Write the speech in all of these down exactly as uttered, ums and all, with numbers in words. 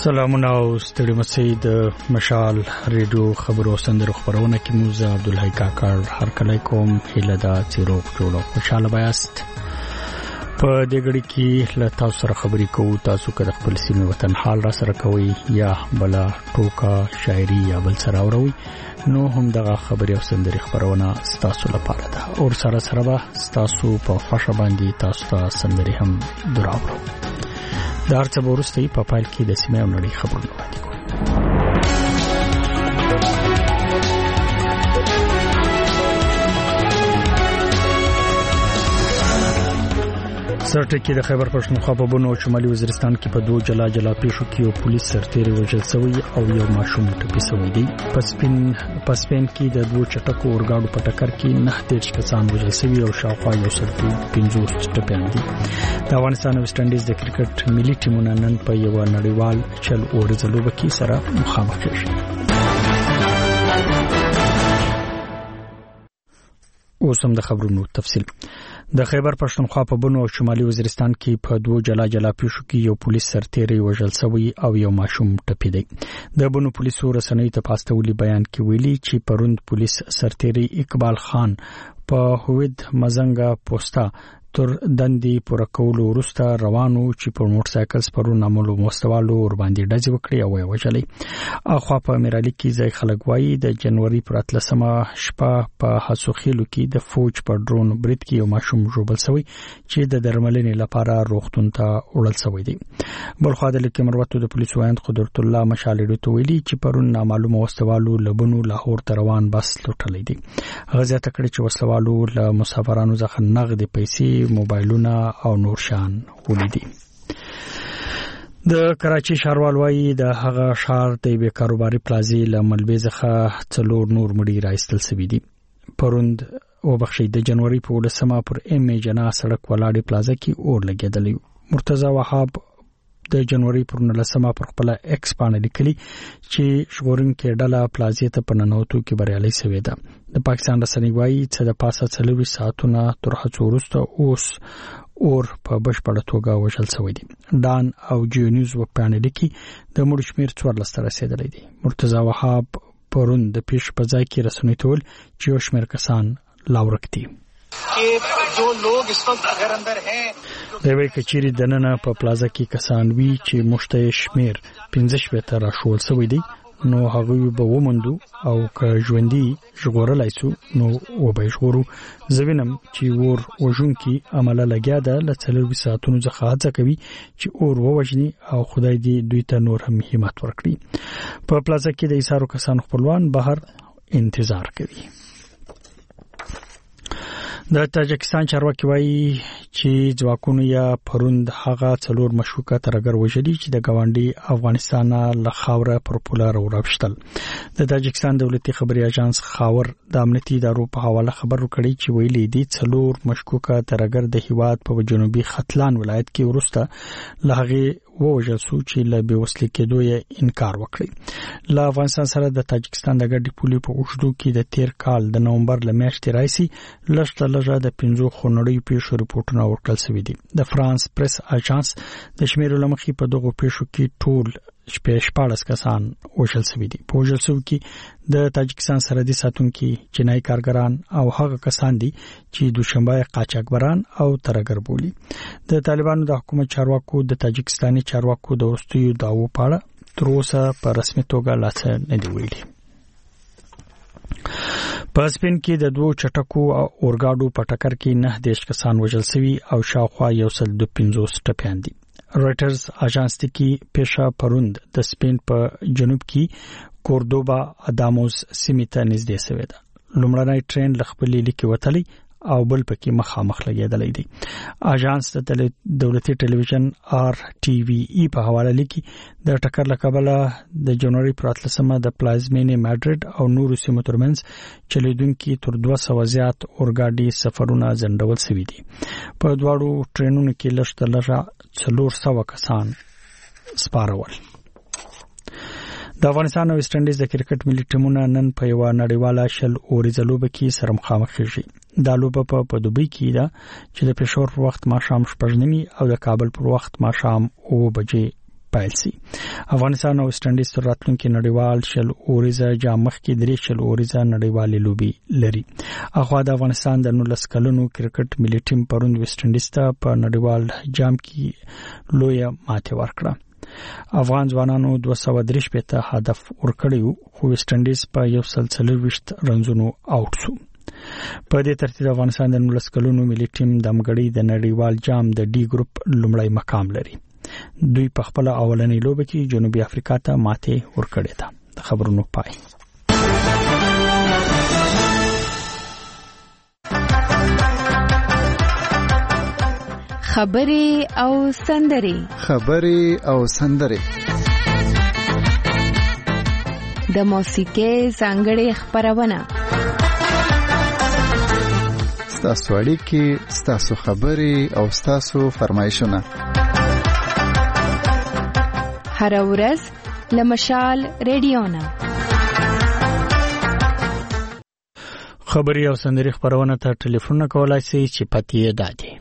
سلامونه او ستړي مسئ د مشال ریډیو خبرو سندرو خبرونه کې موزه عبدالحی کاکړ هر کله کوم هله دا چیروک جوړو خوشاله بیاست په دې غړي کې له تاسو سره خبرې کوو تاسو کله خپل سیمه وطن حال را سره کوي یا بلا ټوکا شاعري یا بل سره اوروي نو هم دغه خبري او سندري خبرونه تاسو لپاره ده او سره سره به تاسو په خوشا باندې تاسو ته سندري هم دراوړو د هر څه ورسته په پایل کې د سیمه نړۍ خبرونه وړاندې کوو. سرټکی د خیبر پښتونخوا په بنو شمالي وزیرستان کې په دوه جلا جلا پیښو کې یو پولیس سرتیری وژل شوی او یو ماشوم ټپي شوی دی. پسپین پسپین کې د دوه چټکو اورګاډو په ټکر کې نه دیرش کسان وژل شوی او شاوخوا یو سل پنځوس ټپيان دي. د افغانستان او ویسټ انډیز د کرکټ ملي ټیمونه نن په یو نړیوال چل اورځ لوبه کې سره مخامخ کېږي. اوس هم د خبرونو تفصیل. د خیبر پښتونخوا په بنو او شمالي وزیرستان کې په دوه جلا جلا پیښو کې یو پولیس سرتیری وژل شوی او یو ماشوم ټپي دی. د بنو پولیسو رسنۍ ته پاستولي بیان کې ویلي چې پروند پولیس سرتیری اقبال خان په هوید مزنګا پوسټا تر دندې پوره کولو وروسته روانو چې په موټر سایکل سپرو ناملو مستوالو ور باندې ډزې وکړې او یې وژلې. اخوا په امرالي کې ځای خلک وایي د جنوري پر اتلسمه شپه په حسوخیلو کې د فوج په ډرون برید کې یو ماشوم ژوبل شوی چې د درملنې لپاره روغتون ته وړل شوی دی. بلخوا د لیکي مروتو د پولیسو وایند قدرت الله مشالډو ته ویلي چې پرون نامعلومه مستوالو لبنو لاهور ته روان بس لوټلې دي. غزا تکړه چې وسلوالو له مسافرانو ځخه نغدي پیسې موبایلونه او نور شان ولیدي. د کراچي ښاروال وايي د هغه ښار د بیکاروباري پلازې له ملبې څخه څلور نور مړي راایستل شوي دي. پروند او بخشي د جنوري په ولسمه پر ام ای جنا سړک ولاړې پلازه کې اور لګیدلی. مرتضی وهاب د جنوري پر نولسمه پر خپل ایکس باندې لیکلي چې شغورونکو ډله پلازې ته په ننوتو کې بریالي شوې ده. د پاکستان رسنۍ وايي چې د پاسه څلوي ساعتونه تر هڅو وروسته اوس اور په بشپړه توګه وژل شوی دی. ډان او جیو نیوز په پانل کې د مړو شمیر څوارلس ته رسیدلی دی. مرتضی وهاب پرون د پیښ په ځای کې رسنۍ ته ویل چې یو شمیر کسان لاورک دي. कि जो लोग इस वक्त घर अंदर हैं د وی کچيري دننه په پلازا کې کسان وی چې مشته شمیر پنځه شپه تر شول سوي دي نو هغه به ومندو او که ژوندۍ ژغورلای سو نو و به ژغورو زوینم چې ور وژون کې عمل لګیا ده لڅلوي ساعتونو ځخه هڅه کوي چې اور ووجني او خدای دې دوی ته نور هم همت ورکړي. په پلازا کې د ایثارو کسان خپلوان بهر انتظار کوي. د تاجکستان چارواکي وایي چې ځواکونو یا پروند هغه څلور مشکوکه ترګر وژلي چې د ګاونډي افغانستان له خاوره پر پولار ورابشتل. د تاجکستان دولتي خبري اژانس خاور د امنیتي ادارو په حواله خبر ورکړی چې ویلي دي څلور مشکوکه ترګر د هیواد په جنوبي ختلان ولایت کې ورسته لهغه ووژل شو چې له بیوسلي کېدو یې انکار وکړي. له افغانستان سره د تاجکستان د ګډي پولي په اوږدو کې د تیر کال د نومبر له میاشتې راځي لږ لږه د پنځو خونړیو پیښو رپورټونه ورکړل شوي دي. د فرانس پریس اژانس د شمیرو لمخې په دغه پیښو کې ټول شپږ کسان وژل شوي دي. په وژل شوو کې د تاجکستان سرحدي ساتونکي چینای کارګران او هغه کسان دي چې دوشنبه قاچاقبران او ترګر بولي. د طالبانو د حکومت چارواکو د تاجکستاني چارواکو د وروستیو داوو په اړه تر اوسه په رسمي توګه لاس نه دی ویلي. په سپین کې د دوه چټکو اورګاډو په ټکر کې نه دیش کسان وژل شوي او شاوخوا یو سل پنځوس ټپيان دي. رويټرز اژانس ته کې پیښه پروند د سپین په جنوب کې کوردوبا اداموس سیمه ته نږدې شوې ده. لومړنی ټرین لخپلې لیکي وتلی او بل پکې مخامخ لګیدلې دي. اژانس د دولتي ټلویزیون آر ټي وي ای په حواله لیکي د ټکر لکبله د جنوري پر اتلسمه د پلازمینې ماډرید او نورو سیمو ترمنځ چلیدونکو تر دوه سوه زیات اورګاډي سفرونه ځنډول شوي دي. په دواړو ټرینونو کې لږ تر لږه څلور سوه کسان سپارول. د افغانستان او ویسټ انډیز د کرکټ ملي ټیمونه نن په یو نړیواله شل اورځ لوبه کې سره مخامخ کیږي. دا لوبه په دوبۍ کې ده چې د پېښور پر وخت ماښام شپږ نیمې او د کابل پر وخت ماښام اوه بجې پایل سي. افغانستان او ویسټ انډیز تر راتلونکي نړیوال شل اوریزه جام مخکې درې شل اوریزه نړیوال لوبي لري. اخوا د افغانستان د نولس کلنو کرکټ ملي ټیم پرون ویسټ انډیز ته په نړیوال جام کې لویه ماته ورکړه. افغان ځوانانو دوه سوه درې شپېته هدف ورکړی خو ویسټ انډیز په یو سل څلور ویشت رنزونو آوټ شو. په دې ترتیب افغانستان د نولس کلونو ملي ټیم د مګړۍ د نړیوال جام د ډي ګروپ لومړی مقام لري. دوی په خپل اولنۍ لوبه کې جنوبي افریقا ته ماته ورکړې ده. د خبرونو پای. خبرې او سندرې خبرې او سندرې د موسیقۍ ځانګړې خبرونه ستاسو اړیکې ستاسو خبرې او ستاسو فرمایشونه هر ورځ لمشال ریډیو نه خبري او سندري خبرونه ته ټلیفون کولای شئ چې پتی دادي.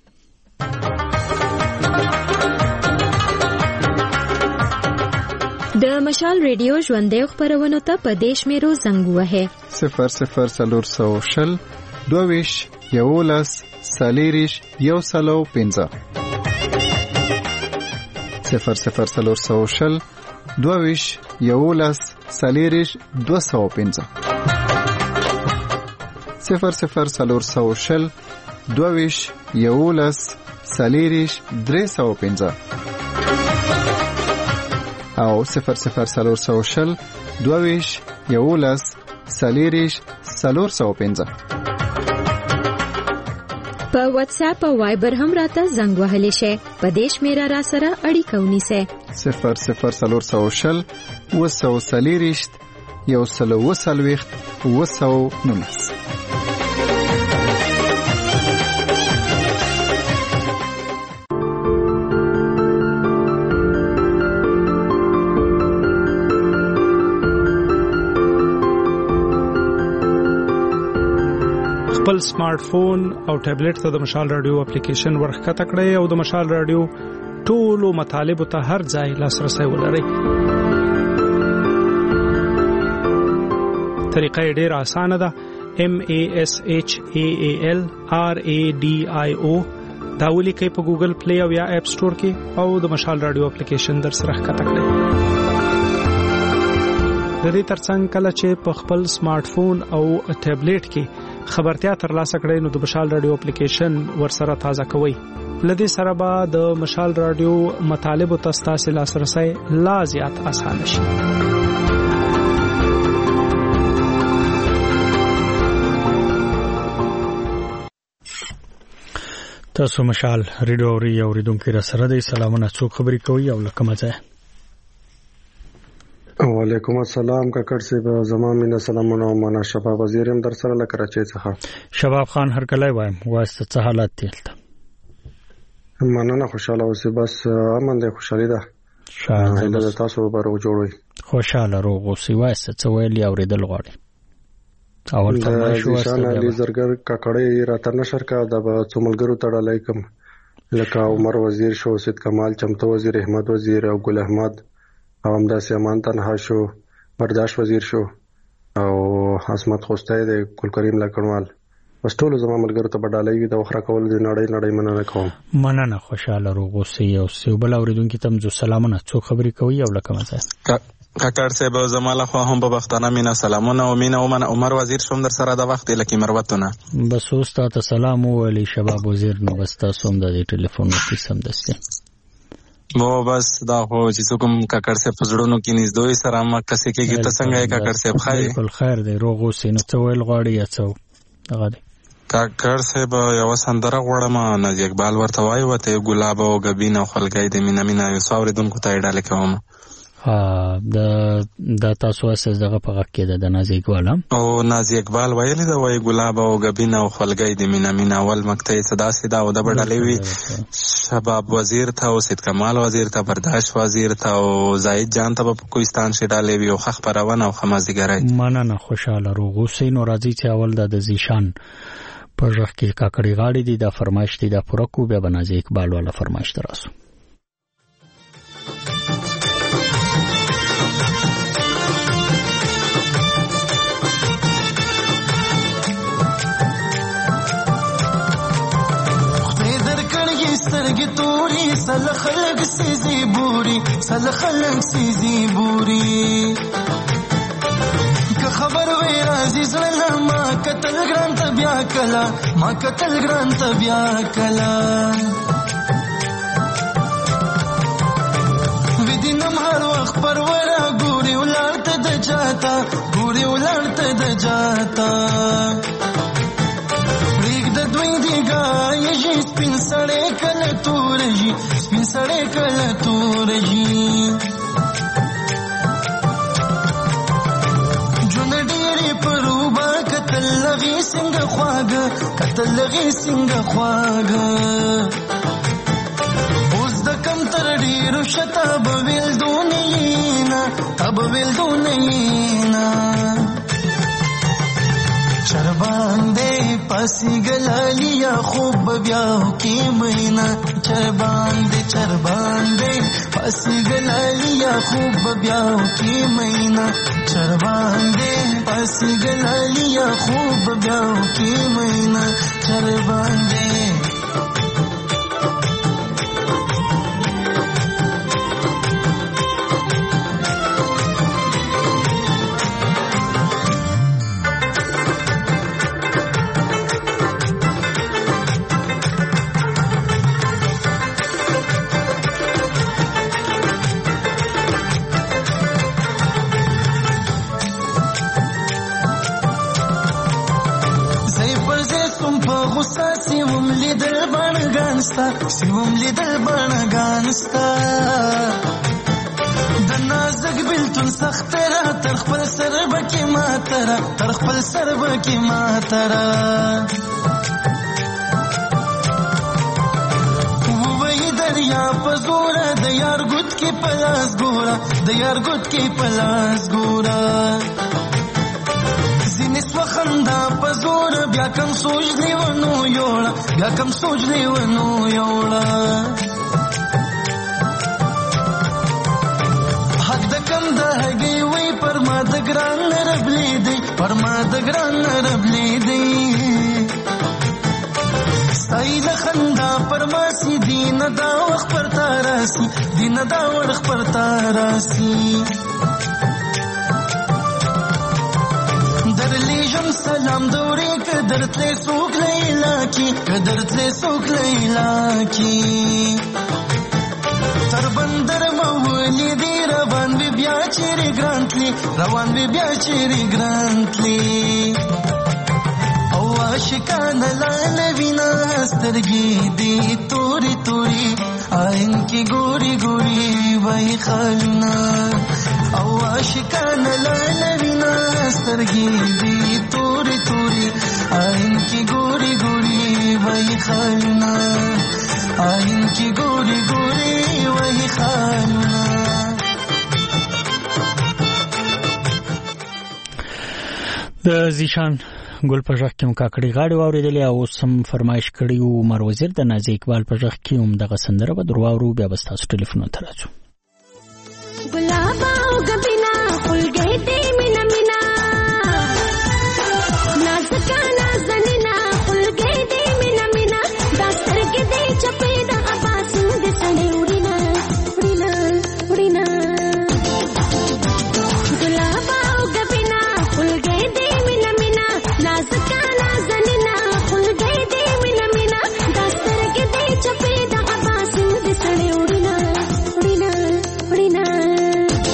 د مشال ریډیو ژوندې خبرونه ته په دیش میرو زنګ وهه صفر صفر سلور سو شل دویش یولس سالیریش یو سلو پنځه صفر صفر سلور سو شل دویش یولس سالیریش دو سو پنځه صفر صفر سلور سو شل دویش یولس سالیریش درې سو پنځه او صفر صفر سلور سو شل دویش یولس سالیریش سلور سو پنځه. په واتس اپ او وایبر هم راته زنګ وهلی شي. په دیش میرا را سره اړیکه ونیسه صفر صفر سلور سو شل وسو سالیریش یو سلو وسلويخت وسو نونس. خپل سمارټ فون او ټابلیټ ته د مشال رادیو اپلیکیشن ورخکته کړئ او د مشال رادیو ټولو مطالب ته هر ځای لاسرسي ولرئ. طریقه ډېره اسانه ده. M A S H A A L R A D I O دا ولیکئ په ګوګل پلی او یا اپ سٹور کې او د مشال رادیو اپلیکیشن در سره ښکته کړئ. د دې ترڅنګ کله چې په خپل سمارټ فون او ټابلیټ کې خبرتیا ترلاسه کړئ نو د مشال رادیو اپلیکیشن ورسره تازه کوئ. لدې سره به د مشال رادیو مطالب او تاسو لاسرسي لا زیات آسان شي. تاسو مشال رادیو اوري اوریدونکو را سره د سلامونه څوک خبري کوي او لکه مزه. وعلیکم السلام کاکړ صاحب زمام من سلامونه معنا شباب وزیرم در سره لکراچي څخه شباب خان هر کله وایم واسطه څه حالت تلته مننه خوشاله اوسې بس امن دې خوشالي ده شاله تاسو به روغ جوړوي خوشاله روغ اوسې واسطه څه ویلي اوریدل غواړي اول فرمایش واسطه علي زرګر کاکړې راته نشر کا د څوملګرو تړلای کوم لکه عمر وزیر شو سید کمال چمتو وزیر احمد وزیر او ګل احمد او همداسې امان تنها شو برداشت وزیر شو او حسمت خوستای د ګل کریم لکړوال بس ټول زما ملګرو ته بډالۍ وي د وخره کول د نړۍ نړۍ مننه کوم. مننه خوشاله روغ اوسئ او سیوبل اوریدونکو ته زو سلامونه څو خبري کوي او لکه مزه کاکړ صاحب زماله خو هم په وختانه مینا سلامونه او مینا او من عمر وزیر شوم در سره د وخت لکه مروتونه بس اوستا ته سلام ویلی شباب وزیر نو بس تاسو هم د ټلیفون نوټ سم دسته مو بس دا خو چې کوم کاکړ صاحب پزړونو کې نږدې سره ما کسې کېږي ته څنګه کاکړ صاحب خای بالکل خیر دی روغ اوسئ نو څه ویل غواړي یا څه هغه دی کاکړ صاحب یو سندره غواړم نازي اقبال ورته وایي وته ګلاب او غبین او خلګای د مینا مینا یو څاوریدونکو ته ډاله کوم ها د د تاسو اساس دغه په غږ کې د نازي اقبال او نازي اقبال ویلي دا وایي ګلاب او غبین او خلګای د مینا مینا ول مکته صدا سدا او د بډالې وی شباب وزیر ته او سید کمال وزیر ته برداشت وزیر ته او زاید جان ته په کوهستان شې ډالې وی او خخ پرونه او خمازګرای مننه خوشاله روغ اوسئ نو راځي چې اول د زیشان په ځخ کې کاکړی غاړي دي د فرمایش دي د پوره کو بیا بنازي اقبال والا فرمایش تراسو سل خلق سيزي بوري سل خلق سيزي بوري که خبر وی رازی زړه ما کتل ګران ته بیا کلا ما کتل ګران ته بیا کلا ودینم هر وخت پرورا ګوري ولارته د جاتا ګوري ولارته د جاتا ریګ د دوی دیګا یی سپین سړې کله تورجی سپین سړې کله تورجی لغی سنگ خواگ کتل لغی سنگ خواگ اوز د کم تر ډیرو شتا بویل دونینا تب ویل دونینا چربان دے پاسی گلالیا خوب بیاو کی مینا چربان دے چربان دے پاسی گلالیا خوب بیاو کی مینا چربان دے پاسی گلالیا خوب بیاو کی مینا چربان دے سیوم لیدل بانگانستا د نازک بلتون سخت را تر خپل سر بکی ماترا تر خپل سر بکی ماترا ووی دریا پزورا د یار ګوت کی پلاس ګورا د یار ګوت کی پلاس ګورا زینس وخندا پزور بیا کم سوچ لیونو یوړه بیا کم سوچ لیونو یوړه حق د کم د هګي وی پر ما د ګران ربلی دی پر ما د ګران ربلی دی ستایل خندا پر ما سی دین دا وخت پر تاراسی دین دا وخت پر تاراسی درلیجم سلام دوری قدرت لی سوک لیلا کی قدرت لی سوک لیلا کی تر بندر مولی دی روان بی بیا چیری گرانتلی روان بی بیا چیری گرانتلی او عاشقان لالوینا سترگی دی توری توری آئین کی گوری گوری وی خالنا او عاشقان لالوینا سترگی دی توری توری آئین کی گوری گوری وی خالنا آئین کی گوری گوری وی خالنا د زیشان ګل په ژغ کې هم کاکړي غاړې واورېدلې او سم فرمایش کړی و عمر وزیر د نازي اقبال په ژغ کې هم دغه سندره به در واورو بیا به ستاسو ټلیفونونو ته راځو गुलाबा गबिना फुल गए ते मिना मिना नाज़का नाज़नीना फुल गए ते मिना मिना दास्तर के दे चपे दा आबासिन दे सने उड़ीना उड़ीना उड़ीना गुलाबा गबिना फुल गए ते मिना मिना नाज़का नाज़नीना फुल गए ते मिना मिना दास्तर के दे चपे दा आबासिन दे सने उड़ीना उड़ीना उड़ीना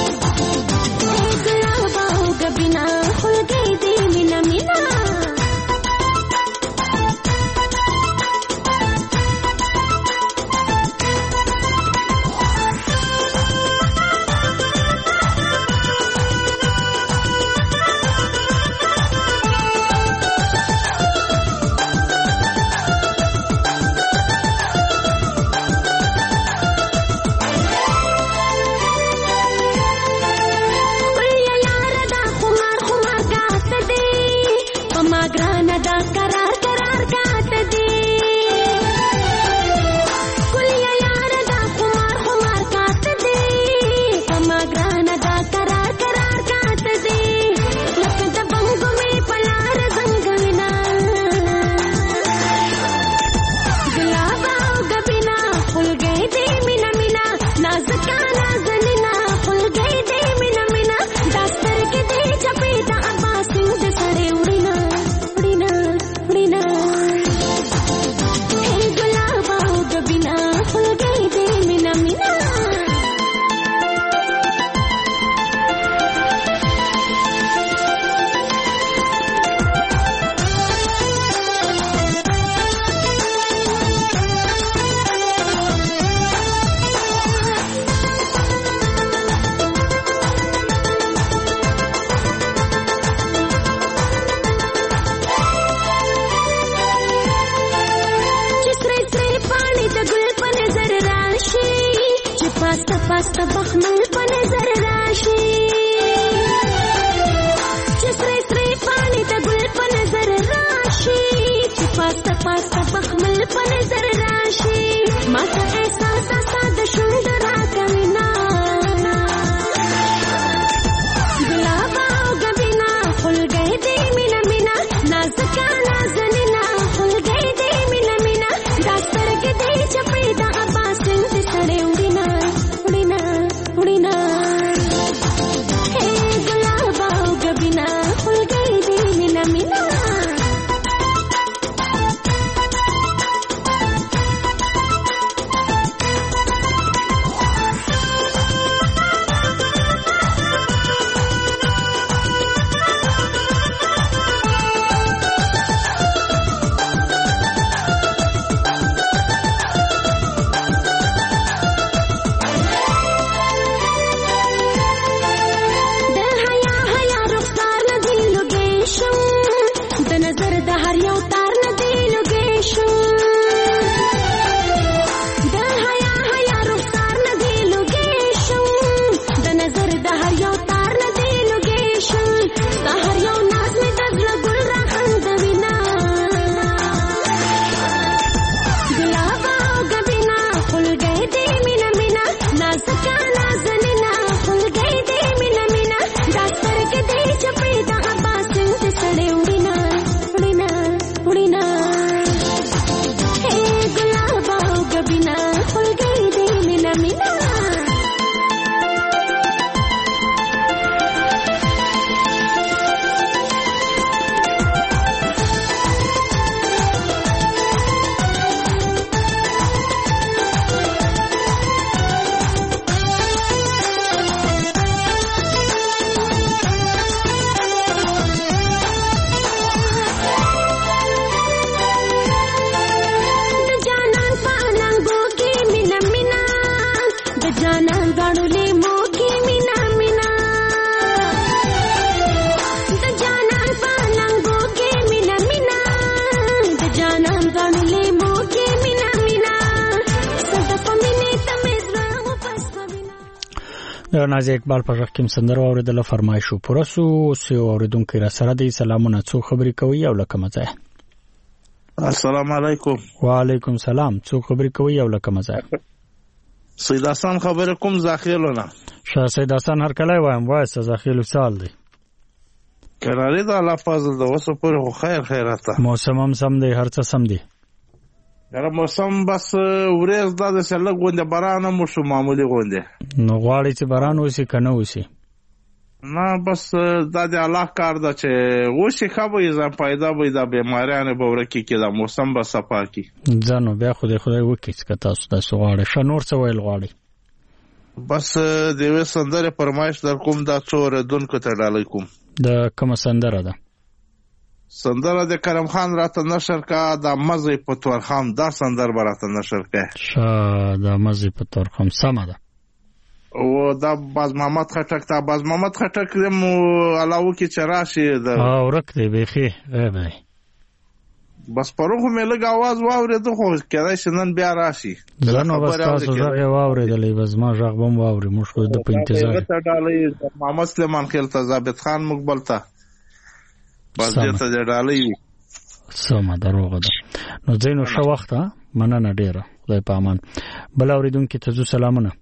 د نازي اقبال په ژغ کې سندره اوریدله فرمایشو پوره سو سو اوریدونکو را سره دی سلامونه څو خبرې کوي او لکه مزه. السلام علیکم. وعلیکم سلام. څو خبرې کوي او لکه مزه. سید حسن خبر کوم زاخیلونه. شاه سید حسن هر کله وایم وایسته زاخیلو سال دی. کراری دا الله فضل د وسو پر خیر خیراته. موسم هم سم دی هر څه سم دی. یاره موسم بس ورځ دا د سلګ غونډه باران مو شو معمولی غونډه. نو غواړي چې باران وسی کنه وسی. نه بس دا د الله کار ده چې وشي خبرې ځان پیدا وي دا بیماریانه به ورکی کې دا موسم به صفا کی. ځانو بیا خدای خدای وکړي چې تاسو د سوغاړه شنور څه ویل غواړي. بس د وې سندره فرمایش در کوم دا څور دونکو ته ډالۍ کوم. د کوم سندره ده؟ سندره د کرم خان راته نشر کا د مزه په تور خام دا سندر براته نشر کا. شه د مزه په تور خام سم ده. او دا باز محمد خټک تا باز محمد خټک مو علاوه کې چراشي دا او رک دی بخي غیبه بس پروغه مې لګ आवाज واورېد خو کله شنن بیا راشي زنه بس تاسو زغه واورېدلې بس ما ژغ بم واورې موږ خو د په انتظار ته ډالې محمد سلیمان خیل ته ثابت خان مقبل ته بس دې ته ډالې سم دروغه ده. نو زینو شو وخت مننه ډیره خدای په امان. بل اوریدونکو ته زو سلامونه.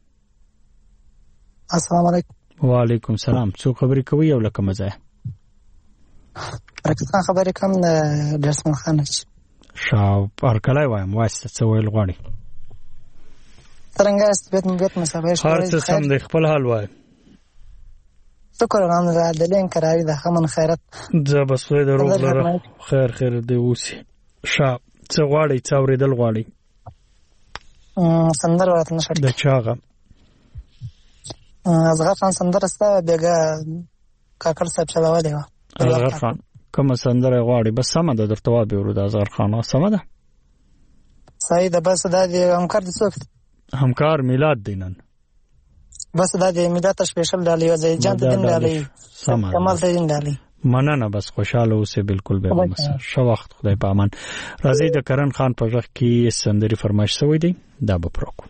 السلام علیکم. وعلیکم سلام. څو خبرې کوي او لکه مزه. راکټ خبرې کوم د درسمن خان چې شاو پر کله وایم واسه څه ویل غواړي. څنګه است بیت بیت مسابقه شو. هر څه سم د خپل حال وای. شکر الحمدلله د لین کراوي د خمن خیرت. زه بس وې درو لره خیر خیر دی اوسي. شا څه غواړي څو ورېدل غواړي. ا سندر ورته نشته. د چاغه ازغر خان سندره ستا بیګه کاکړ صاحب چلاولې و. ازغر خان کوم سندره غواړي بس سم ده درته وابه ورو د ازغر خان سم ده. صحیح ده بس دا د همکار د څوک همکار میلاد دینن بس دا د میلاد سپیشل ډالۍ او ځای جان دین ډالۍ سم کمال دین ډالۍ مننه بس خوشاله اوسه بالکل به مس شو وخت خدای په امان. راځي د کرن خان په ژغ کې سندري فرمایش شوی دی دا به پروکو.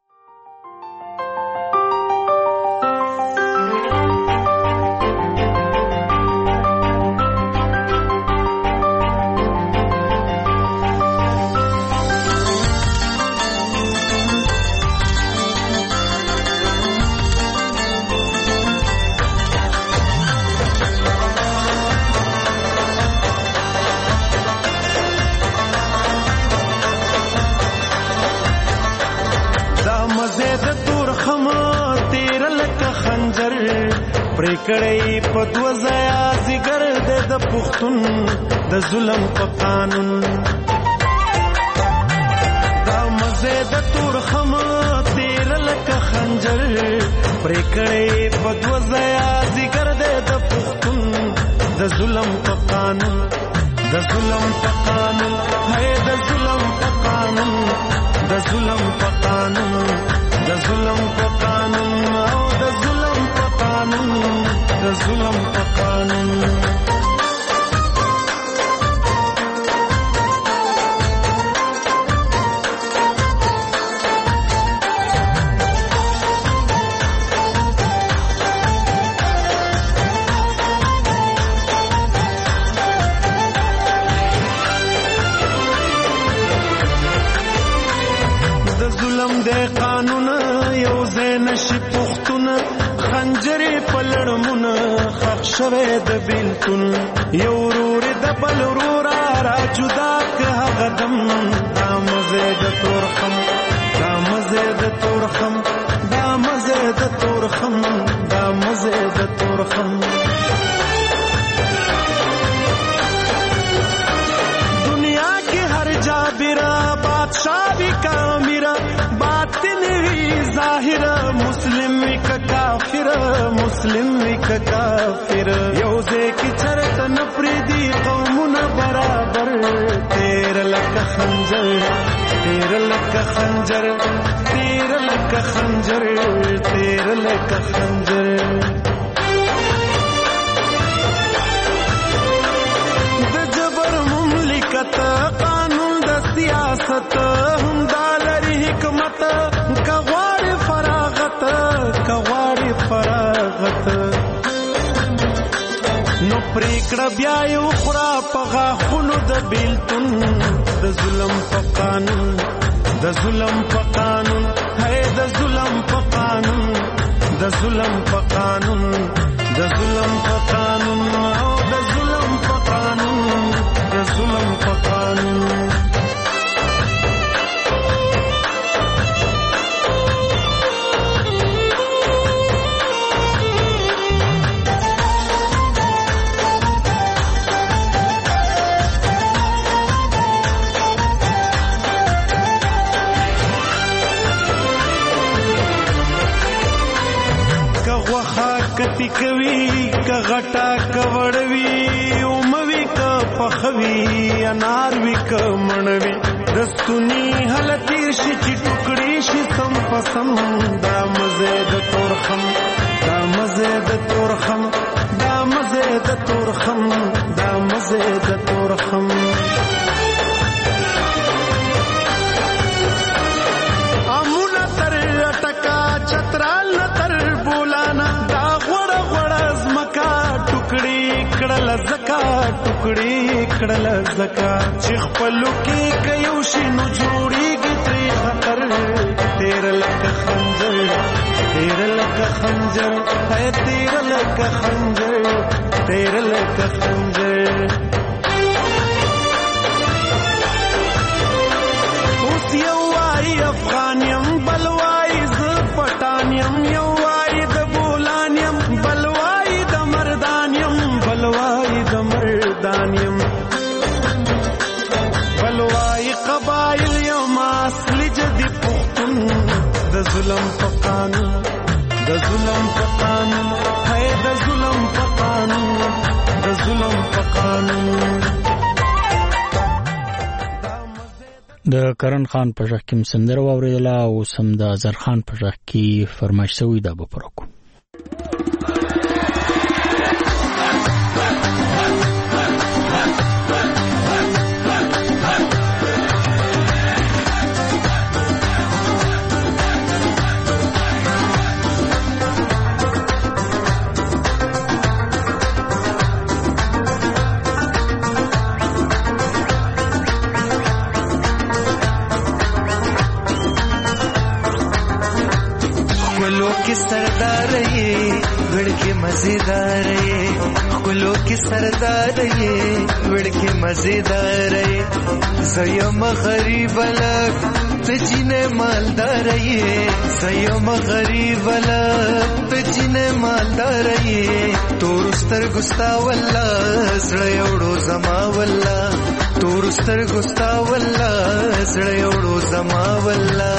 پریکړې په دوزایا زیګر د پښتون د ظلم په قانون دا مزه د تور خم تیر لکه خنجر پریکړې په دوزایا زیګر د پښتون د ظلم په قانون د ظلم په قانون هي د ظلم په قانون د ظلم په قانون د ظلم په قانون او د ظلم په قانون د ظلم په قانون د ظلم د قانون یو زین شي پختون خنجرې پلړمونه خښ شوه د بیلتون یو ورور د بل ورور را جدا که هغه دم دا مزه د تورخم دا مزه د تورخم دا مزه د تورخم دا مزه د تورخم دنیا کې هر جابرا بادشاہ بھی کامیرا باطن وی ظاهر مسلم وی کافر مسلم وی کافر یو ځکه چرته نفریدي قومونه برابر تیر لک خنجر تیر لک خنجر تیر لک خنجر تیر لک خنجر د جبر مملکت قانون د سیاست هم دالري حکمت کغوار فراغت کغوار نو پریکړه بیا یو خورا په غاښونو د بیلتون د ظلم په قانون د ظلم په قانون هی د ظلم په قانون د ظلم په قانون د ظلم په قانون او د ظلم په قانون د ظلم په قانون کتی کوي که غټا کوړوي او موي که پخوي انار وی که منوي دستونی حلتیر شي چې ټوکړي شي سم پسم دا مزه د تورخم دا مزه د تورخم دا مزه د تورخم دا مزه د تورخم امونه تر ټکا چترال تر بولانا کړل زکا ټوکړي کړل زکا چې خپلو کې کيو شي نو جوړيږي ترې خطر تیر لک خنجر تیر لک خنجر ہے تیر لک خنجر تیر لک خنجر اوس یو وايي افغانیم بل وايي ز پټانیم یو وايي د بولانیم بل وايي د مردانیم بلوائی د مردانیم بلوائی قبائل یوم اصل جدی پختون د ظلم په قانون د ظلم په قانون ہے د ظلم په قانون د ظلم په قانون د کرن خان په ژغ کې سندره واوریدله او سم د زر خان په ژغ کې فرمایش شوی دا به پرکو सरदार ये लड़के मजेदार ये खुलो के सरदार ये लड़के मजेदार ये ज़यम गरीब लग तजीने मालदार ये ज़यम गरीब लग तजीने मालदार ये तोरुस्तर गुस्ता वल्ला ज़ड़योड़ो ज़मा वल्ला तोरुस्तर गुस्ता वल्ला ज़ड़योड़ो ज़मा वल्ला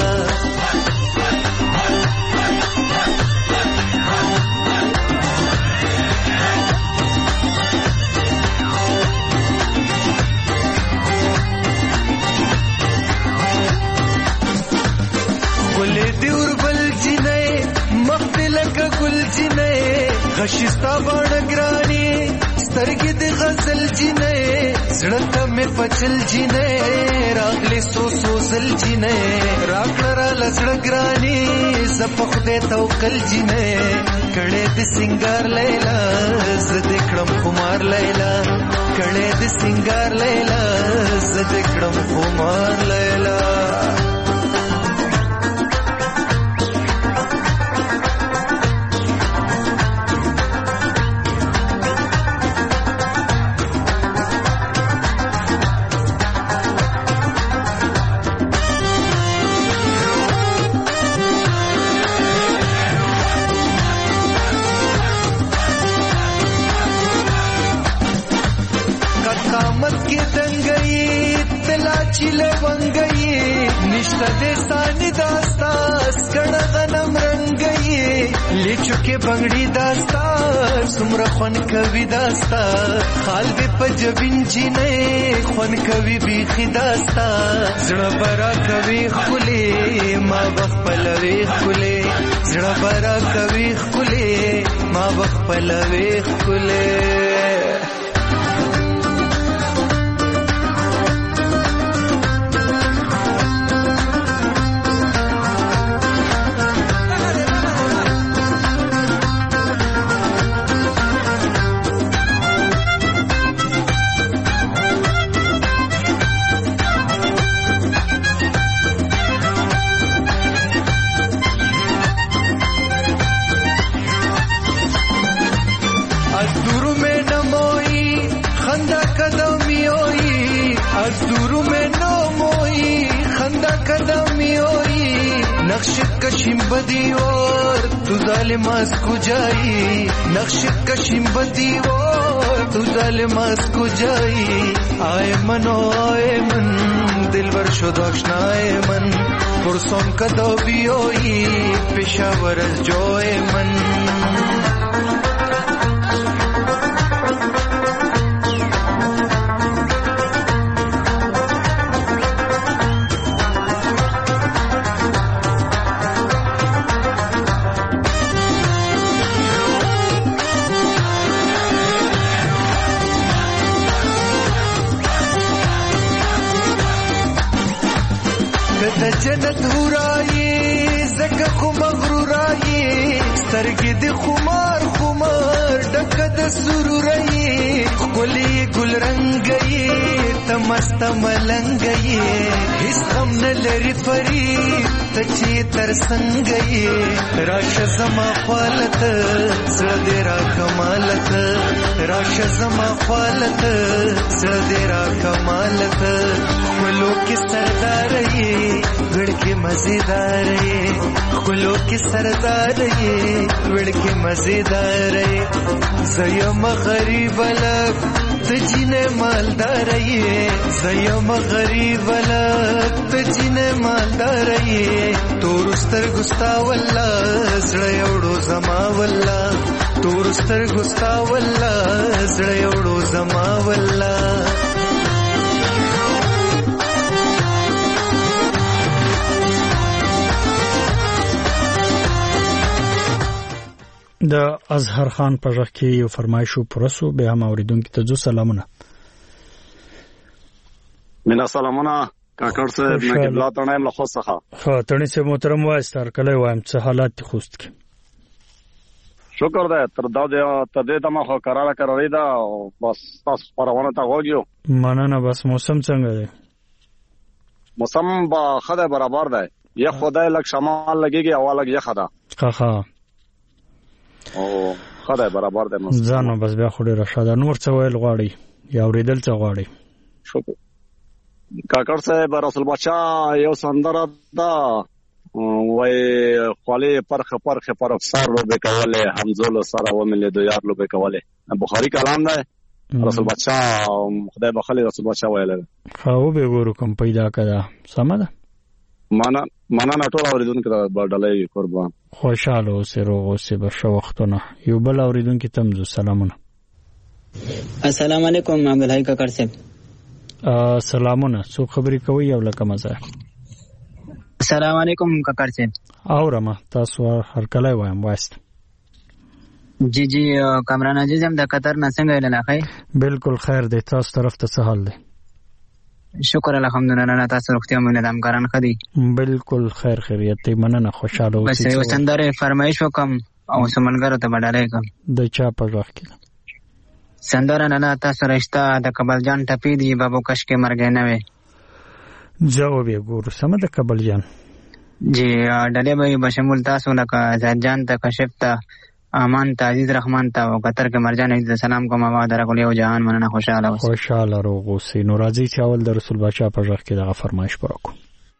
غشستا باڼګرانی سترګې د غزل جنې زړه مې پچل جنې راغلې سو سوزل جنې راکړه را لزړګرانی زپ خدای توکل جنې کړه د سنگار لیلا زد کړم خمار لیلا کړه د سنگار لیلا زد کړم خمار لیلا चिले बंगई निश्ता देसानी दास्ता स्कड़ गनम रंगई ले चुके बंगड़ी दास्ता सुमरा खन कवि दास्ता खाल दे पजबिन जिने खन कवि बीखी दास्ता जड़ा बरा कवि खुले माँ बख पलवे खुले जड़ा बरा कवि खुले माँ बख पलवे खुले خندا قدمیوی از دورو منو موی خندا قدمیوی نقش کشیم بدیوار تو ظالم از کجایی نقش کشیم بدیوار تو ظالم از کجایی آی من آی من دلبر شد آشنای من پرسون کدویوی پشاور از جای من جنت ورایی زکه خو مغرورایی سترګې د خمار خمار ډکه د سرورایی ښکلې ګل رنګی ته مست ملنګی هیڅ غم نه لري فرید ته چې تر څنګه یې راشه زما خالت زړه دې راکمالت راشه زما خالت زړه دې راکمالت ښکلو کې سردار یې وړ کې مزیدار یې ښکلو کې سردار یې وړ کې مزیدار یې زه یم غریب لک ته جینې مالدار یې زه یم غریب لک ته جینې مالدار یې تور سترګو ستا والله زړه یوړو زما والله تور سترګو ستا والله زړه یوړو زما والله د اظهر خان په ځخ کې یو فرمایشو پرسو به هم اوریدونکو ته جو سلامونه مینا سلامونه کاکړ صاحب نه قبله تنه له خو څخه خو تنه سه محترم وایستار کله وایم څه حالات خوست کې شکر ده تر دا ته دې دمه خو قراره کړی دا بس تاسو پرونه تا وګیو مننه بس موسم څنګه دی موسم با خدای برابر ده یا خدای لک شمال لګيږي او لګ یخ ده ښه ښه او خدای برابر ده ځانو بس بیا خو ډیر شاده نور څه ویل غواړي یا ورېدل څه غواړي شکر کاکړ صاحب رسول بچا یو سندره دا وای خاله پرخ پرخ پر افسر رو به کوله حمزه سره و مل دو یار رو به کوله بخاری کلام ده رسول بچا خدای بخلی رسول بچا ویل خو به ګورو کوم پیدا کړه سم ده معنا معنا نټول اوریدونکو ته بدلای قربان خوشاله اوسې روغ اوسې بشه وختونه یو بل اوریدونکو ته مزو سلامونه السلام علیکم عبدالحی کاکړ صاحب سلامونه څو خبرې کوي یو لکه مزه السلام علیکم کاکړ صاحب اورم تاسو هر کله وایم وایست جی جی کامران عزیز هم د قطر نه څنګه لاله بالکل خیر دی تاسو طرف ته څه حال دی شکر الحمدلله تاسو روغتیا مو نه همکاران خدي بالکل خیر خیریت دی مننه خوشاله اوسئ بس یو سندره فرمایش وکم او سمنګرو ته بدلای کوم د چا په وخت کې سندره نه تاسو رښتا د کبل جان ټپی دی بابو کش کې مرګ نه وي جواب یې ګور سم د کبل جان جی ډلې به بشمول تاسو لکه زاد جان ته کشف ته امان ته عزیز رحمان ته او قطر کې مرجان عزیز سلام کوم او درکول یو جهان مننه خوشاله اوسئ خوشاله روغ اوسئ نو راځي چې اول د رسول بچا په ځخ کې دغه فرمایش پرکو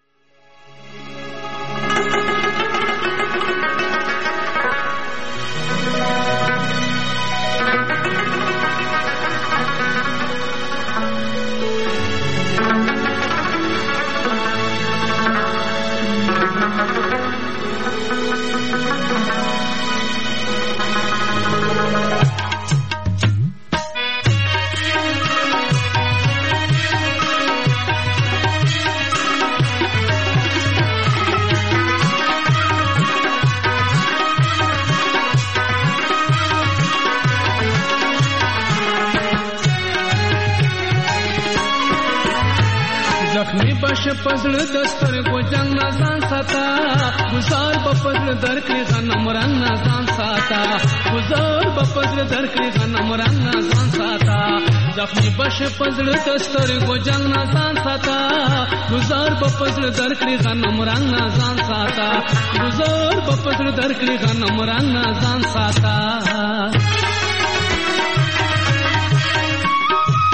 پزړ دستر کو جنگ نزان ساتا گزار بپزړ درکړي غنم رنگ نزان ساتا گزار بپزړ درکړي غنم رنگ نزان ساتا زخمی بش پزړ دستر کو جنگ نزان ساتا گزار بپزړ درکړي غنم رنگ نزان ساتا گزار بپزړ درکړي غنم رنگ نزان ساتا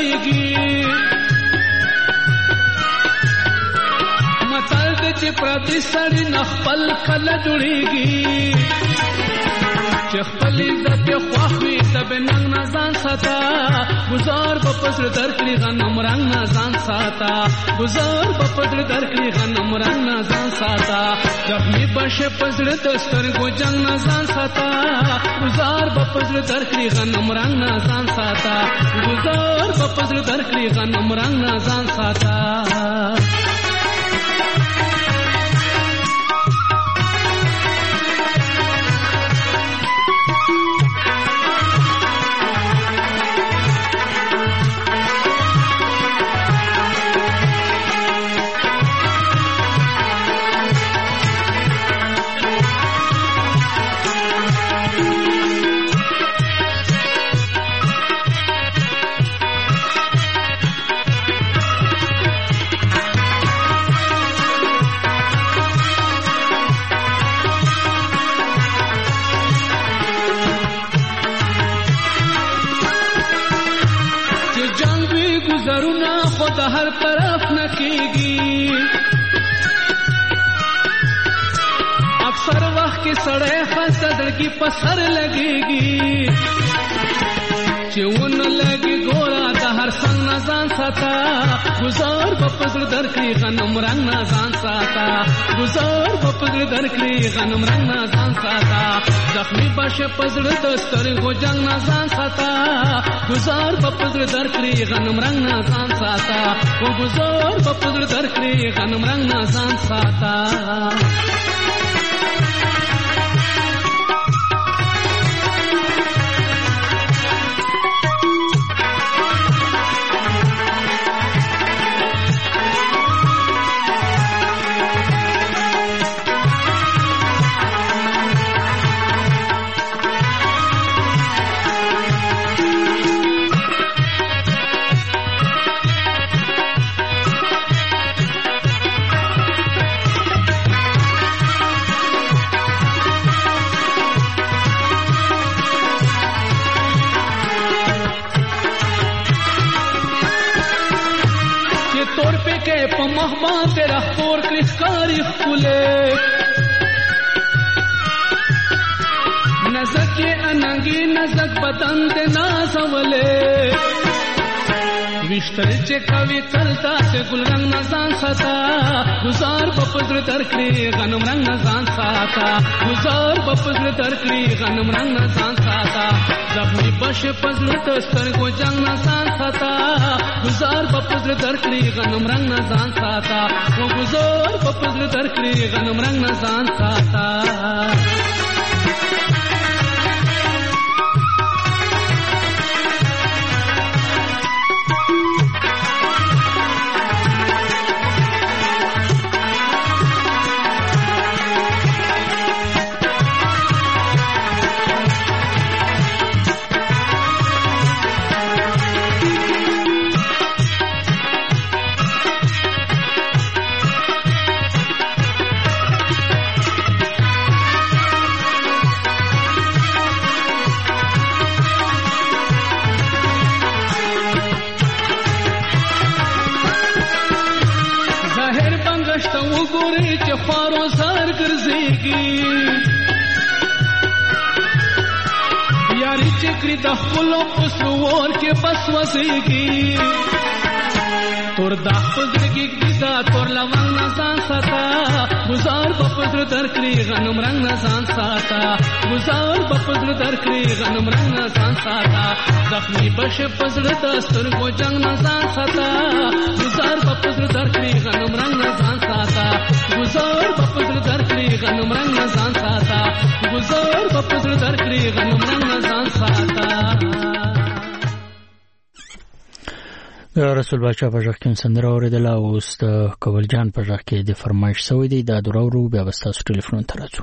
جوړیږي متل د چې پردي سړی نه خپل کله جوړیږي چې خپل عزت خوښ وي ته به ننګ نه ځان ساته ګزار به په زړه درکړي غنم رنګ نه ځان ساته ګزار به په زړه درکړي غنم رنګ نه ځان ساته زخمي به شي په زړه د سترګو جنګ نه ځان ساته ګزار به په زړه درکړي غنم رنګ نه ځان ساته ګزار به په زړه درکړي غنم رنګ نه ځان ساته د هر طرف نه کېږي اکثر وخت کې سړی خسته زړګي په سر لګېږي چې ونه لګي ګوره د هر څنګ نه ځان ساته ګزار به په زړه درکړي غنم رنګ نه ځان ساته ګزار به په زړه درکړي غنم رنګ نه ځان ساته زخمي به شي په زړه د سترګو جنګ نه ځان ساته ګزار به په زړه درکړي غنم رنګ نه ځان ساته او ګزار به په زړه درکړي غنم رنګ نه ځان ساته په مهمان تیرا خور کړي ښکاري ښکلې نزک یې اننګي نزک بدن دې نازولې ویشتل چې کوي تل داسې ګل رنګ نه ځان ساته ګزار به په زړه درکړي غنم رنګ نه ځان ساته ګزار به په زړه درکړي غنم رنګ نه ځان ساته زخمي به شي په زړه د سترګو جنګ نه ځان ساته ګزار به په زړه درکړي غنم رنګ نه ځان ساته او ګزار به په زړه درکړي غنم رنګ نه ځان ساته وګوري چې خوارو زار ګرځيږي یاري چې کړی د خپل پسور کې بس وسيږي تور د خپل کې کیدا تور لوان نه ځان ساته گزار په پدر درکړي غنم رنگ نه ځان ساته گزار په پدر درکړي غنم رنگ نه ځان ساته زخمي بش پزړ د سترګو جنگ نه ځان ساته گزار په پدر درکړي غنم رنگ نه ځان ساته گزار په پدر درکړي غنم رنگ نه ځان ساته گزار په پدر درکړي غنم رنگ نه ځان ساته. رسول بچا په ځخ کې سندره اوریدل او اوس د کول جان په ځخ کې د فرمایش سوی دی د دراورو بیا وستاسو ټلیفون ته راځو.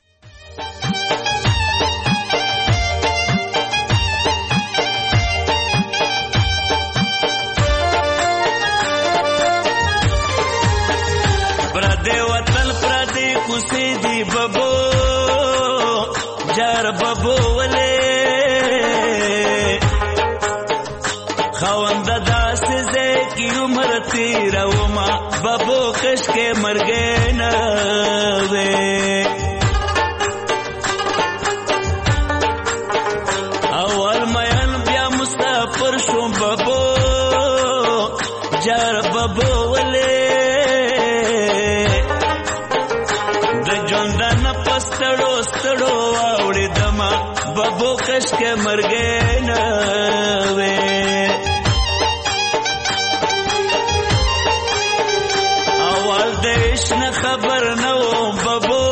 پردې وطن پردې کوسې دی ببو جار ببو ولې خوند دا داسې ځای کې عمر تېرومه ببو کشکې مرګې نه وې اول مین بیا مسافر شوم ببو جار ببو ولې د ژوندان په ستړو ستړو واوړېدمه ببو کشکې مرګې نه وې اول دیش نه خبر نه وم ببو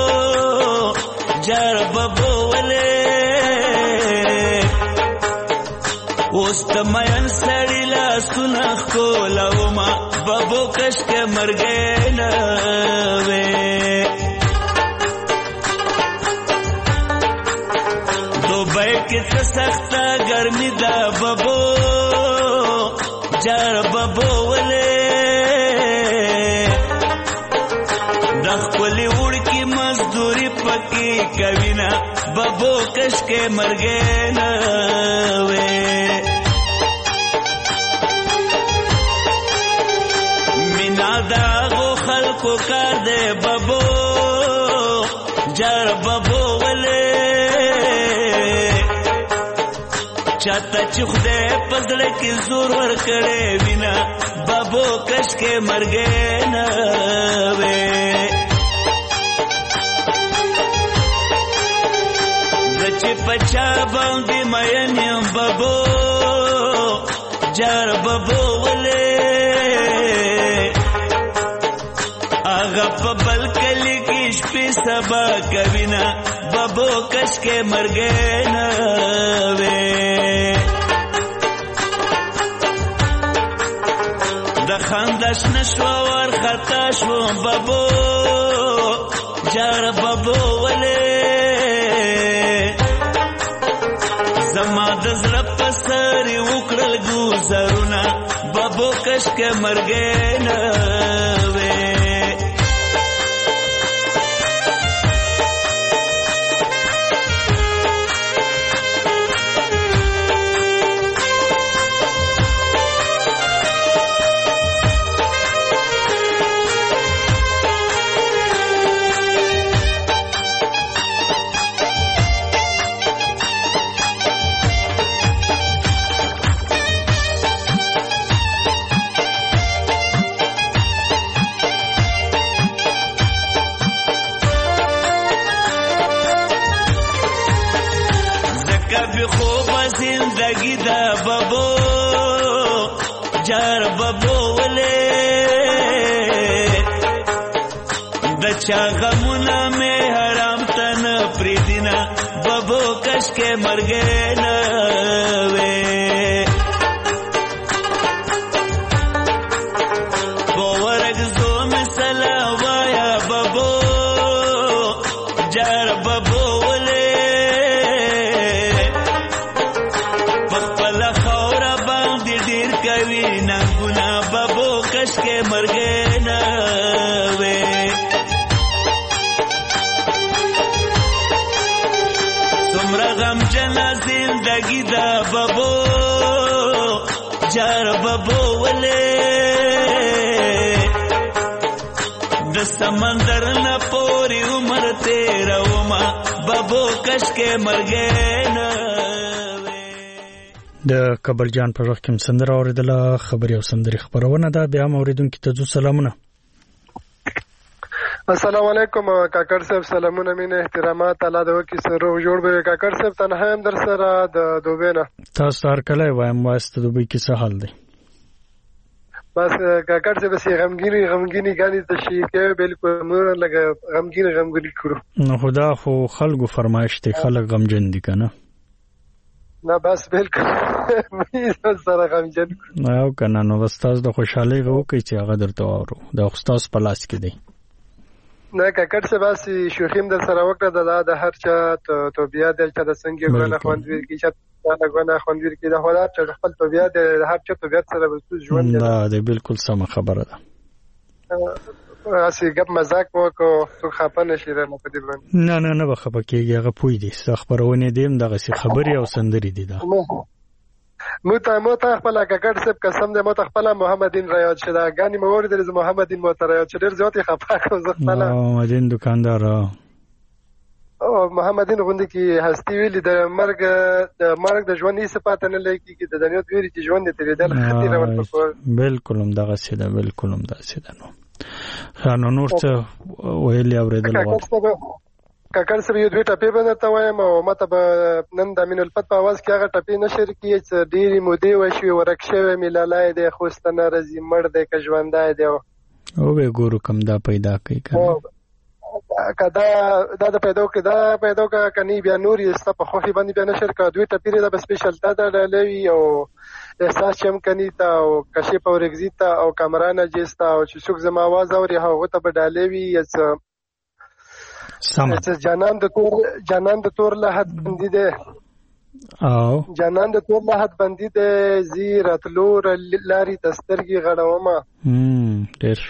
جار ببو ولې اوس د مین سړي لاسونه ښکلومه ببو کشکې مرګې نه وې دوبۍ کې څه سخته ګرمي ده ببو جار ببو ولې د ښکلې وړکي مزدوري پکې کوینه ببو کشکې مرګې نه وې مینا د هغو خلکو کار دی ببو جار ببو ولې چاته چې خدای په زړه کې زور ورکړی وینه ببو کشکې مرګې نه وې زه چې په چا باندې مین یم ببو جار ببو ولې هغه په بل کلي کې شپې سبا کوینه ببو کشکې مرګې نه وې د خندا شنه شوه ورخطا شوم ببو جار ببو ولې زما د زړه په سر یې وکړل ګوزرونه ببو کشکې مرګې نه وې زندگی دا ببو جار ببو ولې د چا غمونه مې حرام ته نه پرېږدینه ببو کشکې مرګې نه وې په ورږزو مې سلا وایه ببو جار ببو کشکې مرګې نه وې څومره غمجنه زندګي ده ببو جار ببو ولې د سمندر نه پورې عمر تېرومه ببو کشکې مرګې نه د کابل جان په وخت کې سندره اوریدله خبري او سندري خبرونه ده بیا اوریدونکو ته ځو سلامونه السلام علیکم کاکړ صاحب سلامونه مینه احترامات الله د وکي سره جوړ به کاکړ صاحب تنها هم در سره د دوبه نه تاسو هر کله وایم واسطه دوبه کې څه حال دی بس کاکړ صاحب سي غمګيني غمګيني غاني ته شي کې بالکل مور لګه غمګيني غمګيني کړو نو خدا خو خلکو فرمایش ته خلک غمجن دي کنه نه بس بالکل مې سره غمجن او کنه نو واستاز د خوشحالي غو کوي چې هغه درته اورو د استاد په لاس کې دی نه کاکړ څه باسي شوخیم در سره وکړه د د هر چا ته بیا د چا د څنګه غوښنه خوندوي کی چې دا غوښنه خوندوي کی دا خدای چې خپل ته بیا د هر چا ته بیا سره وسو ژوند دا د بالکل سم خبره ده اسی ګپ مزاق وکړو تو خپه نشي رانه په دې باندې نه نه نه خپه کیږي هغه پوي دي خبرونه دیم دغه سی خبري او سندري دي دا مو ته مو ته خپل کاکړ صاحب قسم دې مو ته خپل محمدین را یاد شدا غاني مو ور دې محمدین مو ته را یاد شډیر زیاتې خپه کوم زه خپل محمدین دکاندار او محمدین غوندي کې هستی ویلي د مرګ د مرګ د ژوند هیڅ پاتې نه لګي کې د دنیا د ویری چې ژوند دې تیرېدل خطر ورته کول بالکل هم دغه سیده بالکل هم دغه سیده نو خانو نور څه ویلي اوریدل غواړم کاکړ سره یو دوی ټپې به درته وایم او ماته به نن د امین الفت په اواز کې هغه ټپې نشر کړي چې ډېرې مودې وشوې ورک شوی مې لالی دی خو سته نه راځي مړ دی که ژوندی دی وبې ګورو کوم دا پیدا کوي که که دا دا د پیدا وکړي دا پیدا وکړه که نه بیا نور یې ستا په خوښې باندې بیا نشر کړه دوی ټپې دا به سپېشلتا ته ډالۍ وي او احساس چمکني ته او کشف اورکزي ته او کامران نجیز ته او چې څوک زما آواز اوري هغو ته به ډالۍ وي یا څه جانان د تور جانان د تور لحد بندي دی او جانان د تور لحد بندي دی زی راتلو لارې ته سترګې غړومه ډېر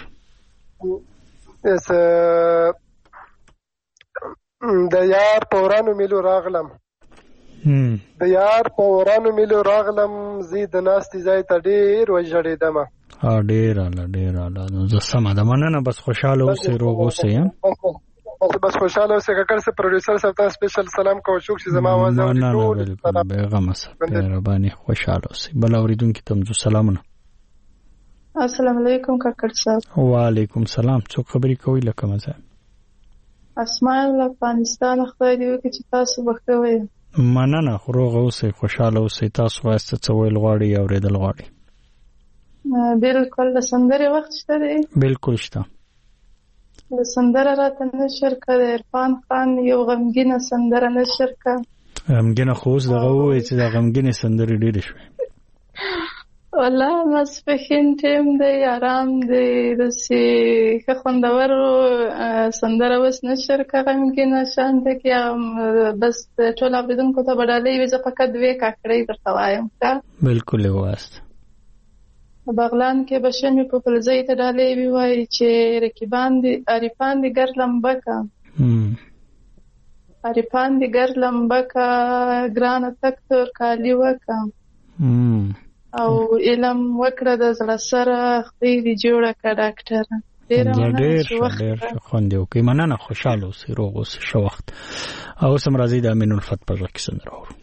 د یار په ورانو میلو راغلم د یار په ورانو میلو راغلم زی د ناستې ځای ته ډېر وژړېدمه ها ډېر اعلی ډېر اعلی نو زه سمه ده مننه بس خوشحاله اوسئ روغ اوسئ بس خوشحاله اوسئ کاکړ صاحب پروډیوسر صاحب ته سپیشل سلام کوم څوک چې زما آواز اوري ټول بالکل بیغمه صاحب مهرباني خوشحاله اوسئ بل اوریدونکي ته هم سلامونه السلام علیکم کاکړ صاحب وعلیکم سلام څوک خبرې کوي لکه مزه اسماعیل افغانستان خدای دې وکړي چې تاسو به ښه وئ مننه روغ اوسئ خوشحاله اوسئ تاسو وایاست څه ویل غواړئ یا اورېدل غواړئ بالکل د سندرې وخت شته دی بالکل شته د سندره راته نشر کړه د عرفان خان یو غمګینه سندره نشر کړه غمګینه خو اوس دغه ووایي چې د غمګینې سندرې ډېرې شوې والله ماسپښین ټیم دی آرام دی داسې ښه خوندور سندره اوس نشر کړه غمګینه شانته کې بس ټول اورېدونکو ته به ډالۍ وي زه فقط دوې کاکړۍ درته وایم ښه بالکل یې وایاست بغلان کې به شمې په پلزۍ ته ډالۍ وي وایي چې رقیبان دي عارفان دي ګر لمبکه عارفان دي ګر لمبکه ګرانه تک تور کالي وکه او علم وکړه د زړه سره خدای دې جوړه کړه ډاکټره ډېره مننه چې وخت ډېر خوند یې وکړي مننه خوشحاله اوسئ روغ اوسئ ښه وخت او اوس هم راځئ د امین الفت په غږ کې سندره اورو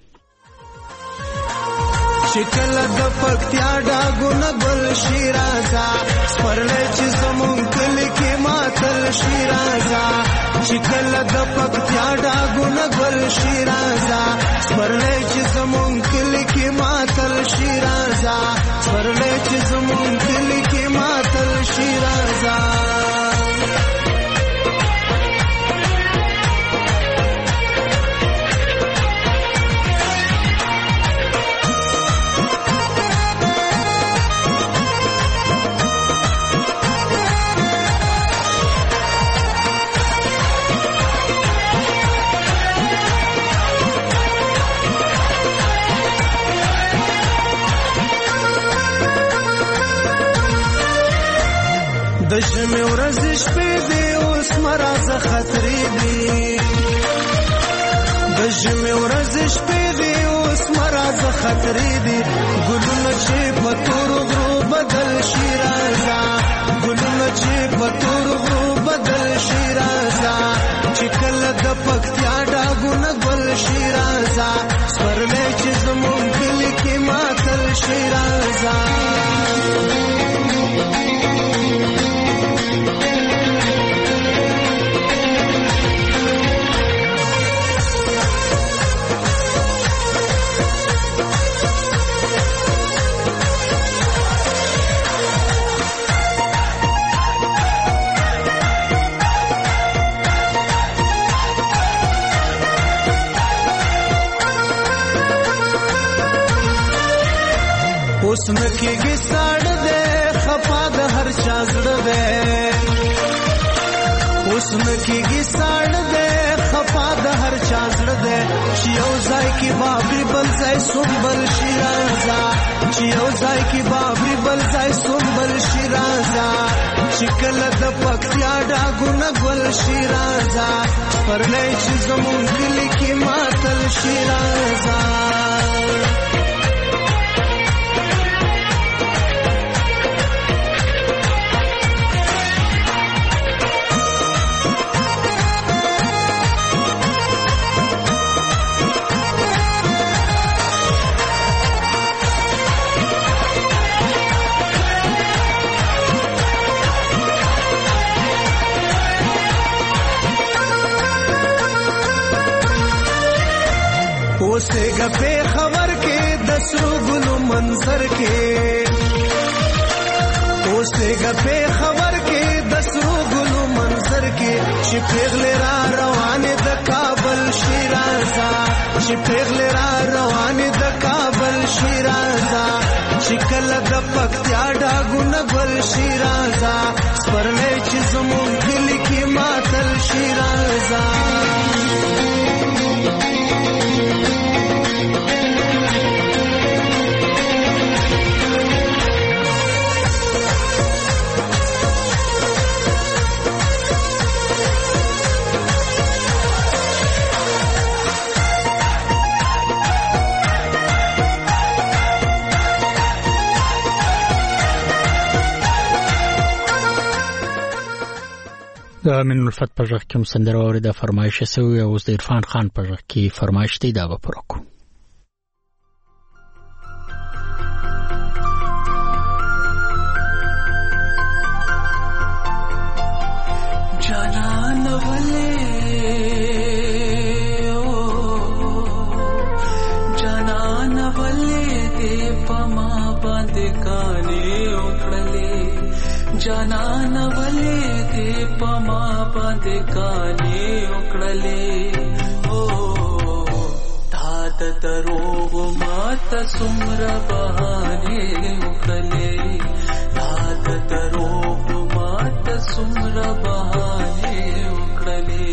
چې کله د پکتیا ډاګونه ګل شي راځه سپرلی چې زمونږ کلي کې ماتل شي راځه چې کله د پکتیا ډاګونه ګل شي راځه سپرلی چې زمونږ کلي کې ماتل شي راځه سپرلی چې زمونږ کلي کې ماتل شي راځه د ژمې ورځې شپې دي اوس مرازه خطرې دي د ژمې ورځې شپې دي اوس مرازه خطرې دي ګلونه چې په تورو غرو بدل شي راځه ګلونه چې په تورو غرو بدل شي راځه چې کله د پکتیا ډاګونه ګل شي راځه سپرلی چې زمونږ کلي کې ماتل شي راځه اوس نکېږي ساړه دی خفا د هر چا زړه دی اوس نکېږي ساړه دی خفا د هر چا زړه دی چې یو ځای کې بابري بل ځای سنبل شي راځه چې یو ځای کې بابري بل ځای سنبل شي راځه چې کله د پکتیا ډاګونه ګل شي راځه سپرلی چې زمونږ کلي کې ماتل شي راځه په خبر کې د سرو ګلو منظر کې اوسېګه په خبر کې د سرو ګلو منظر کې چې پیغله را روانه د کابل شیرازه چې پیغله را روانه د کابل شیرازه چې کله د پکتیا ډاګونه ګل شیرازه سپرلې چې زمون کلی کې ماتل شیرازه د من الفت په ژغ کې هم سندره واورېده فرمایش شوی او اوس د عرفان خان په ژغ کې فرمایش دی دا به پوره کړو. جانان ولې او جانان ولې دې پما باندې کانې وکړلې جانان ولې دې پما باندې کانې وکړلې او تا د دروغ ماته څومره بهانې وکړلې تا د دروغ ماته څومره بهانې وکړلې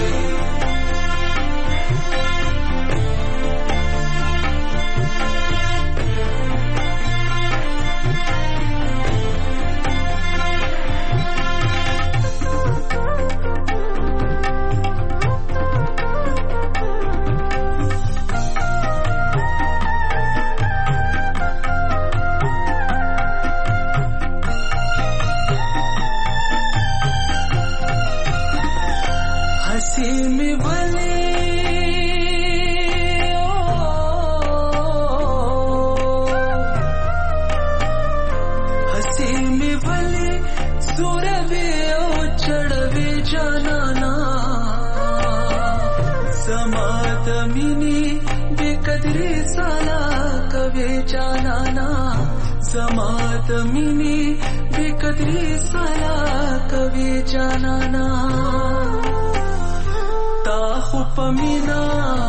समात मिनी बेकदरी साला कवि जानाना ता खुप मिना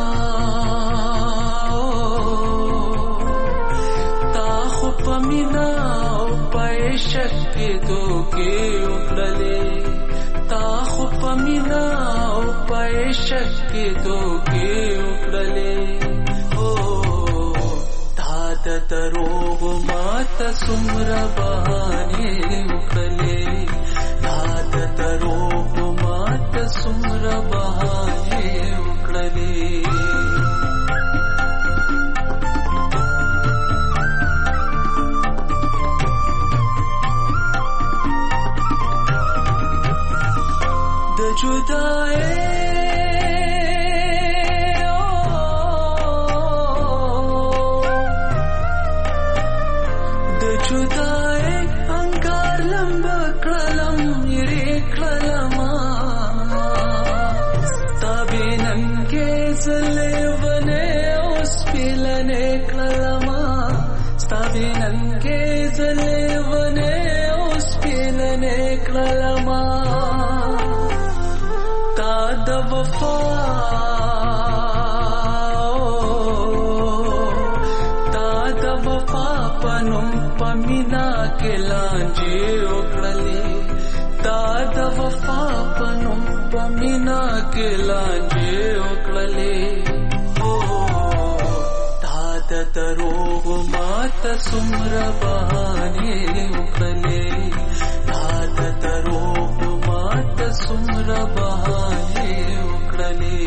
ता खुप मिना पैशक के दो के उकड़ले ता खुप मिना पैशक के दो के उकड़ले د دروغ ماته څومره بهانې وکړلې دا د دروغ ماته څومره بهانې وکړلې د جدای पमिना के लांजे उकड़ले ता द वफा पनुम पमिना के लांजे उकड़ले हो ता द दरोग माता څومره बहाने उकड़ले ता द दरोग माता څومره बहाने उकड़ले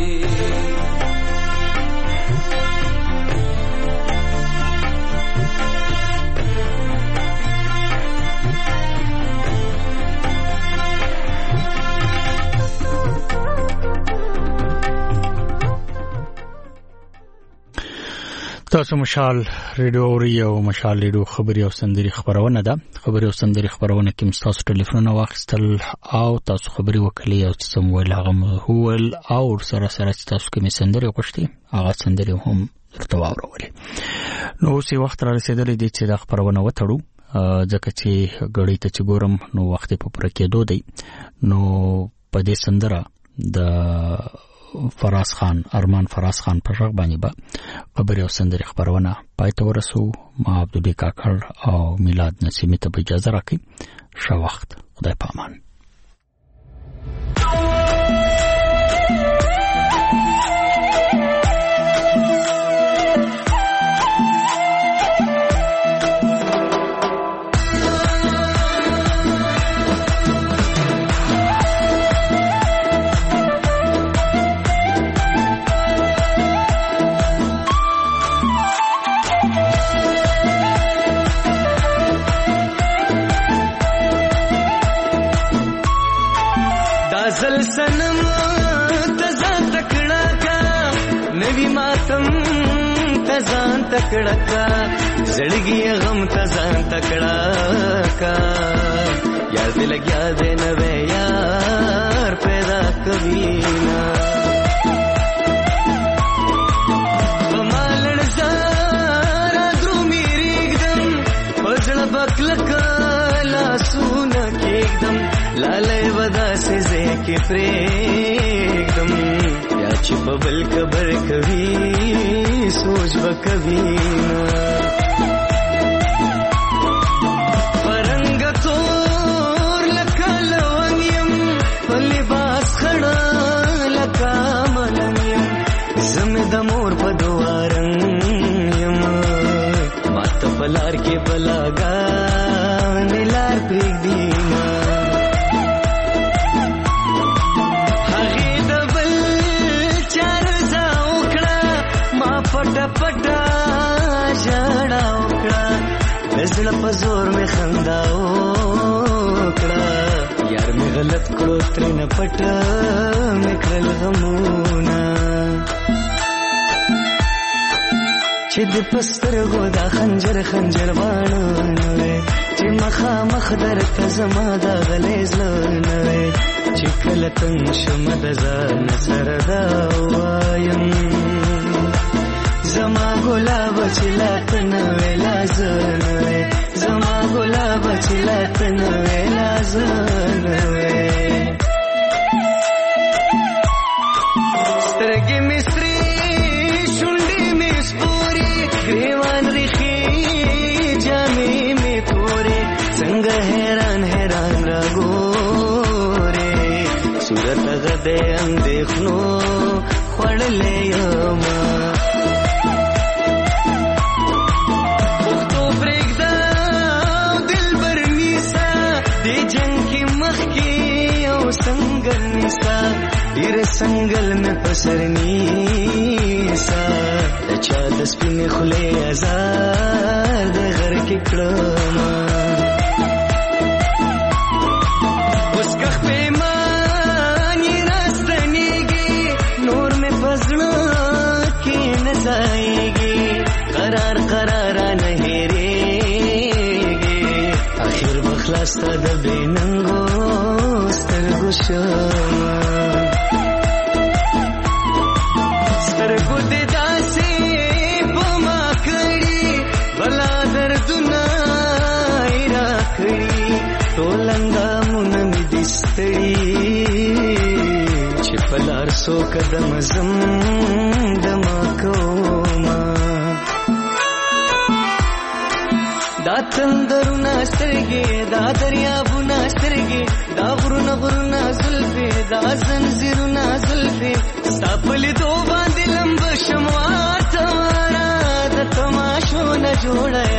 تاسو مشال ریډیو اوري او مشال ریډیو خبري او سندري خبرونه ده خبري او سندري خبرونه کې تاسو ټلیفون واخیستل او تاسو خبري وکړي او سم ویل هغه هو او سره سره تاسو کې سندري وکړتي هغه سندري هم درته واورولې. نو اوس وخت را رسیدلی دی چې دا خبرونه وتړو، ځکه چې غړي ته چې ګورم نو وخت په پوره کېدو دی. نو په دې سندره د فراز خان ارمان فراز خان په ژغ باندې به خبرې او سندرې خبرونه پای ته ورسو. ما عبدالله کاکړ او میلاد نسیمي ته اجازه راکړئ. ښه وخت، خدای پامان. زل سنم تزان تکڑا کا نوی ماتم تزان تکڑا کا زڑگی غم تزان تکڑا کا یاد لگیا دے نوے یار پیدا کبھی نا بمالن زارا درو میری اگدم وزن بکلکا لاسونا کی اگدم لالے ودا سے زے کے پریکدم یا چپ بل کبر کبھی سوچ با کبھی نا پرنگ تور لکا لونیم پلباس خڑا لکا ملنیم زمد مور پدوارنیم مات پلار کے بلاگا نلار پیک دینا پټا پټا ژړا وکړه زړه په زور مې خندا وکړه یار مې غلط کړو ترنه پټا مې کړل غمونه چې د پسترګو دا خنجر خنجر باڼه نوې چې مخامخ درته زما دا غلیظ نه وې چې کله تنګ شم د ځان سره دا وایم زما ګلاب چلا تنوې لازنوې زما ګلاب چلا تنوې لازنوې سترګې مې سرې شونډې مې سپورې ګریوان ریخي جامې مې تورې څنګه حیران حیران راګورې صورت غدې اندېښنو خوړلې یما संगल निसा ډیر संगल में पसरनी سا چا د سپین خله آزاد د غر کې کړم اوس که پیمانی راستنیږي نور مې پزړه کې نه ځایږي قرار قرار نه هېرېږي اخر بخلاص ته د بیننګو سترګو شمه سترګو دې داسې په ما کړي بلا دردونه یې راکړي ټول اندامونه مې دې ستړي چې په لار څو قدم ځم دمه کومه دا تندرونه سترګې دا دریابونه سترګې دا غرونه غرونه زلفې دا زنځیرونه زلفې ستا په لیدو باندې لمبه شم واته واره د تماشو نه جوړه